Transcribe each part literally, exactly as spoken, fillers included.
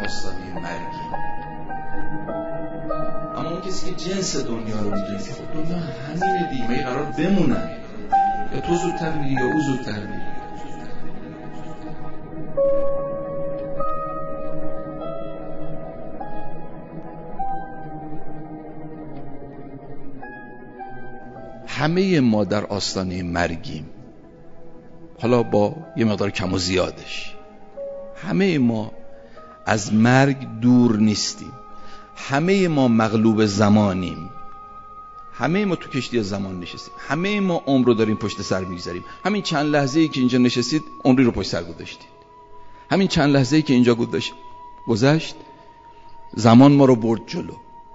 آستانه مرگی. اما اون کسی که جنس دنیا رو میدونه که خب دنیا همینه دیگه، مگه قرار بمونن؟ یا تو زودتر میری یا او زودتر میری. همه ما در آستانه مرگیم، حالا با یه مقدار کم و زیادش. همه ما از مرگ دور نیستیم، همه ما مغلوب زمانیم، همه ما تو کشتی زمان نشستیم، همه ما عمر رو داریم پشت سر میگذاریم. همین چند لحظه‌ای که اینجا نشستید عمری رو پشت سر گذاشتید. همین چند لحظه‌ای که اینجا گذشت زمان ما رو برد جلو.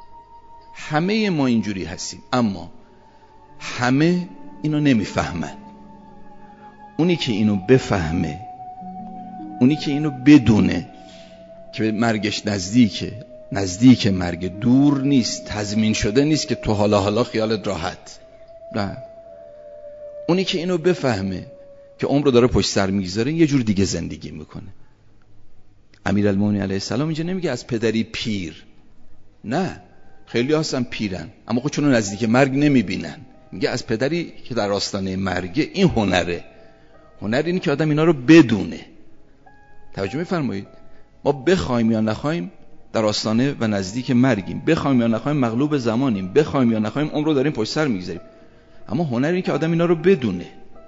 همه ما اینجوری هستیم، اما همه اینو نمیفهمن. اونی که اینو بفهمه، اونی که اینو بدونه که مرگش نزدیکه، نزدیک مرگ، دور نیست، تضمین شده نیست که تو حالا حالا خیالت راحت، نه. اونی که اینو بفهمه که عمر رو داره پشت سر میگذاره، یه جور دیگه زندگی میکنه. امیرالمومنین علیه السلام اینجا نمیگه از پدری پیر، نه، خیلی هستن پیرن اما خودشونو نزدیک مرگ نمیبینن. میگه از پدری که در آستانه مرگه. این هنره. هنر اینه که آدم اینا رو بدونه. توجه میفرمایید؟ ما بخوایم یا نخوایم در آستانه و نزدیک مرگیم، بخوایم یا نخوایم مغلوب زمانیم، بخوایم یا نخوایم عمر رو داریم پشت سر میگذاریم. اما هنر اینه که آدم اینا رو بدونه.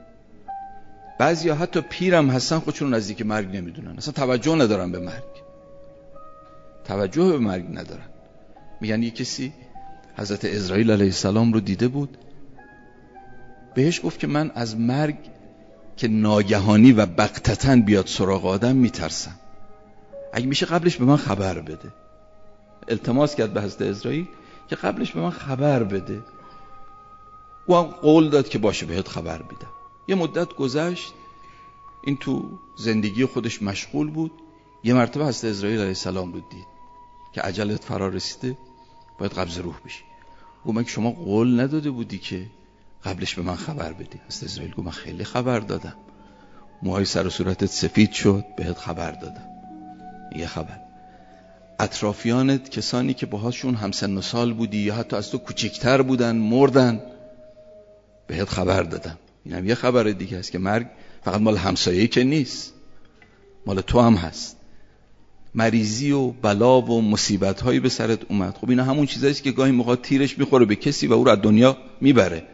بعضیا حتی پیرم هستن خودشون نزدیک مرگ نمیدونن، اصلا توجه ندارن به مرگ، توجه به مرگ ندارن. میگن یه کسی حضرت عزرائیل علیه السلام رو دیده بود، بهش گفت که من از مرگ که ناگهانی و بغتتاً بیاد سراغ آدم میترسم، اگه میشه قبلش به من خبر بده. التماس کرد به حضرت عزرائیل که قبلش به من خبر بده. او هم قول داد که باشه بهت خبر میدم. یه مدت گذشت، این تو زندگی خودش مشغول بود. یه مرتبه حضرت عزرائیل علیه السلام رو دید که اجلت فرا رسیده، باید قبض روح بشی. گفت من که شما قول نداده بودی که قبلش به من خبر بدی؟ حضرت عزرائیل گفت من خیلی خبر دادم، موهای سر و صورتت سفید شد، بهت خبر دادم. یه خبر. اطرافیانت، کسانی که باهاشون همسن و سال بودی یا حتی از تو کوچکتر بودن، مردن، بهت خبر دادم. اینم یه خبر دیگه است که مرگ فقط مال همسایه‌ای که نیست، مال تو هم هست. مریضی و بلا و مصیبت هایی به سرت اومد، خب اینا همون چیزایی است که گاهی موقع تیرش میخوره به کسی و او رو از دنیا میبره.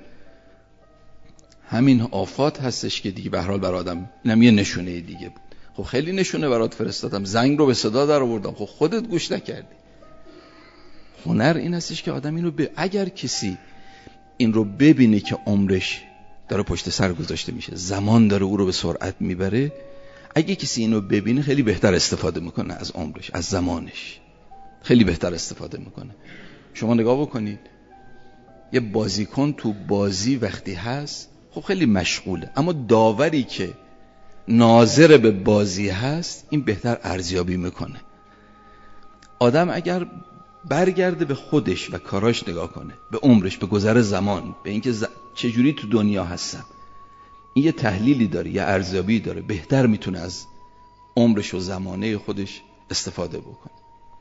همین آفات هستش که دیگه به هر حال بر آدم، اینم یه نشونه دیگه بود. خب خیلی نشونه برات فرستادم، زنگ رو به صدا در آوردم، خب خودت گوش نکردی. هنر این هستش که آدم اینو ب... اگر کسی این رو ببینه که عمرش داره پشت سر گذاشته میشه، زمان داره او رو به سرعت میبره، اگه کسی اینو ببینه خیلی بهتر استفاده میکنه از عمرش، از زمانش، خیلی بهتر استفاده میکنه. شما نگاه بکنید، یه بازیکن تو بازی وقتی هست خب خیلی مشغوله، اما داوری که ناظر به بازی هست این بهتر ارزیابی میکنه. آدم اگر برگرده به خودش و کاراش نگاه کنه، به عمرش، به گذر زمان، به اینکه ز... چجوری تو دنیا هستم، این یه تحلیلی داره، یه ارزیابی داره، بهتر میتونه از عمرش و زمانه خودش استفاده بکنه.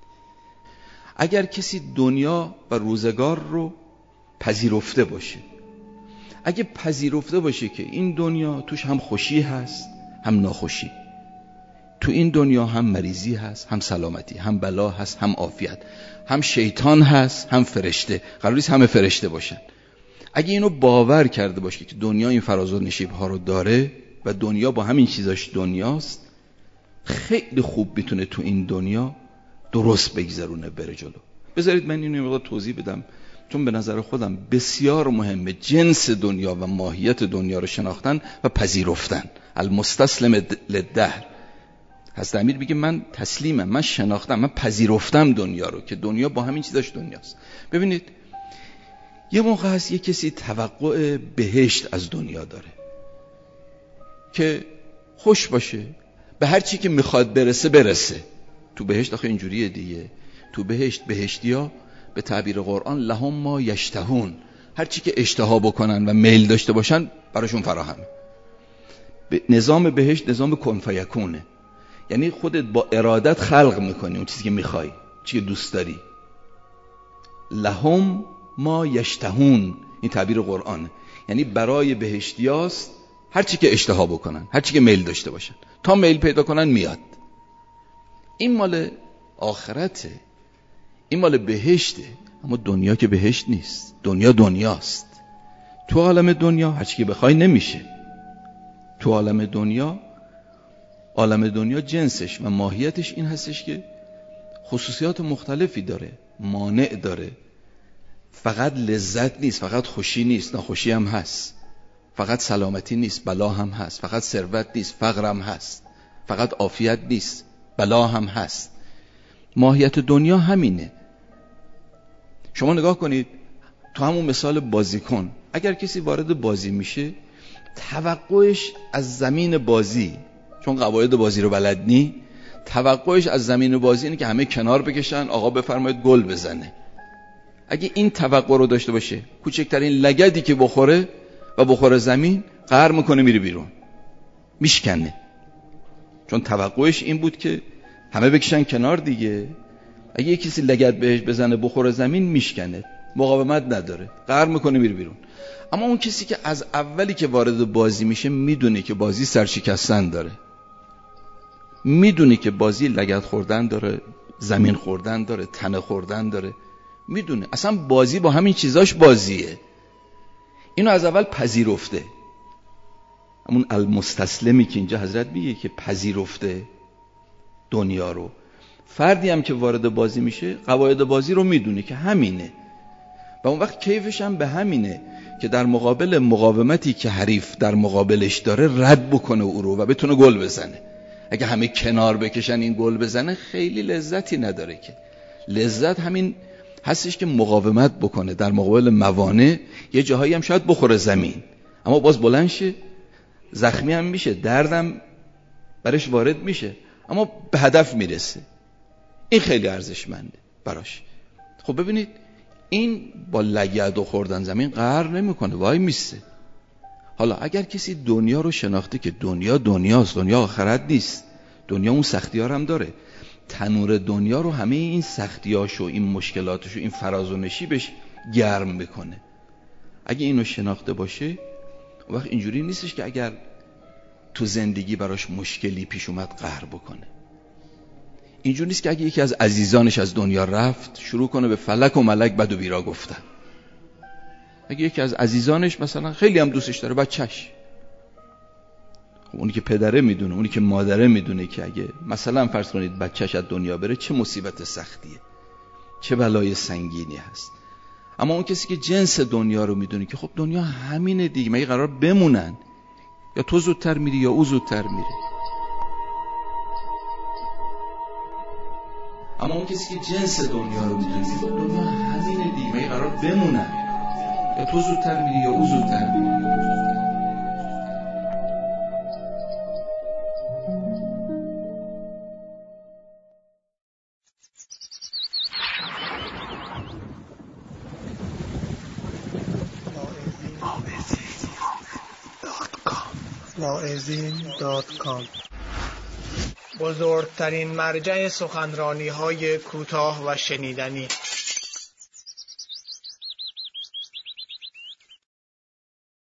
اگر کسی دنیا و روزگار رو پذیرفته باشه، اگه پذیرفته باشه که این دنیا توش هم خوشی هست هم ناخوشی، تو این دنیا هم مریضی هست هم سلامتی، هم بلا هست هم عافیت، هم شیطان هست هم فرشته، قرار نیست همه فرشته باشن. اگه اینو باور کرده باشه که دنیا این فراز و نشیب ها رو داره و دنیا با همین چیزاش دنیاست، خیلی خوب میتونه تو این دنیا درست بگذرونه، بره جلو. بذارید من اینو مقدار توضیح بدم، چون به نظر خودم بسیار مهمه جنس دنیا و ماهیت دنیا رو شناختن و پذیرفتن. المستسلم للدهر. حضرت امیر میگه من تسلیمم، من شناختم، من پذیرفتم دنیا رو که دنیا با همین چیزاش دنیاست. ببینید یه موقع هست یه کسی توقع بهشت از دنیا داره که خوش باشه، به هر چی که میخواد برسه برسه. تو بهشت آخه اینجوریه دیگه، تو بهشت بهشتیا به تعبیر قرآن لهم ما یشتهون، هر چی که اشتها بکنن و میل داشته باشن براشون فراهمه. نظام بهشت نظام کن فیکونه، یعنی خودت با ارادت خلق میکنی اون چیزی که میخوای، چیزی که دوست داری. لهم ما یشتهون، این تعبیر قرآن، یعنی برای بهشتیاست هر چی که اشتها بکنن، هر چی که میل داشته باشن، تا میل پیدا کنن میاد. این مال آخرته، این مال بهشته. اما دنیا که بهشت نیست، دنیا دنیاست. تو عالم دنیا هر چی که بخوای نمیشه. تو عالم دنیا، عالم دنیا جنسش و ماهیتش این هستش که خصوصیات مختلفی داره، مانع داره. فقط لذت نیست، فقط خوشی نیست، ناخوشی هم هست. فقط سلامتی نیست، بلا هم هست. فقط ثروت نیست، فقر هم هست. فقط عافیت نیست، بلا هم هست. ماهیت دنیا همینه. شما نگاه کنید تو همون مثال بازیکن، اگر کسی وارد بازی میشه، توقعش از زمین بازی، چون قواعد بازی رو بلد نی، توقعش از زمین بازی اینه که همه کنار بکشن، آقا بفرمایید گل بزنه. اگه این توقع رو داشته باشه، کوچکترین لگدی که بخوره و بخوره زمین، قهر میکنه، میره بیرون، میشکنه. چون توقعش این بود که همه بکشن کنار دیگه. اگه یه کسی لگد بهش بزنه بخوره زمین، میشکنه، مقاومت نداره، قهر میکنه، میره بیرون. اما اون کسی که از اولی که وارد بازی میشه میدونه که بازی سرشکستن داره، میدونه که بازی لگد خوردن داره، زمین خوردن داره، تنه خوردن داره، میدونه اصلا بازی با همین چیزاش بازیه. اینو از اول پذیرفته. همون المستسلمی که اینجا حضرت میگه که پذیرفته دنیا رو. فردی هم که وارد بازی میشه قواعد بازی رو میدونه که همینه و اون وقت کیفش هم به همینه که در مقابل مقاومتی که حریف در مقابلش داره رد بکنه او رو و بتونه گل بزنه. اگه همه کنار بکشن این گل بزنه خیلی لذتی نداره. که لذت همین هستش که مقاومت بکنه در مقابل موانع. یه جاهایی هم شاید بخوره زمین اما باز بلند شه، زخمی هم میشه، دردم برش وارد میشه، اما به هدف میرسه. این خیلی ارزشمنده براش. خب ببینید این با لگد و خوردن زمین قهر نمیکنه، وای میسته. حالا اگر کسی دنیا رو شناخته که دنیا دنیاست، دنیا آخرت نیست، دنیا اون سختی‌ها هم داره، تنور دنیا رو همه این سختی‌هاشو، این مشکلاتشو، این فراز و نشیبش گرم میکنه. اگه اینو شناخته باشه وقت اینجوری نیستش که اگر تو زندگی براش مشکلی پیش اومد قهر بکنه. اینجوری نیست که اگه یکی از عزیزانش از دنیا رفت شروع کنه به فلک و ملک بد و بیرا گفتن. اگه یکی از عزیزانش مثلا خیلی هم دوستش داره، بچهش، خب اونی که پدره میدونه، اونی که مادره میدونه که اگه مثلا فرض کنید بچهش از دنیا بره چه مصیبت سختیه، چه بلای سنگینی هست. اما اون کسی که جنس دنیا رو میدونه که خب دنیا همینه دیگه، مگه قرار بمونن؟ یا تو زودتر میری یا او زودتر میره. اما اون کسی که جنس دنیا رو میدونه که خب دنیا همینه دیگه، مگه قرار بمونن؟ یا تو زودتر میری یا او زودتر میره. واعظین دات کام بزرگترین مرجع سخنرانی های کوتاه و شنیدنی.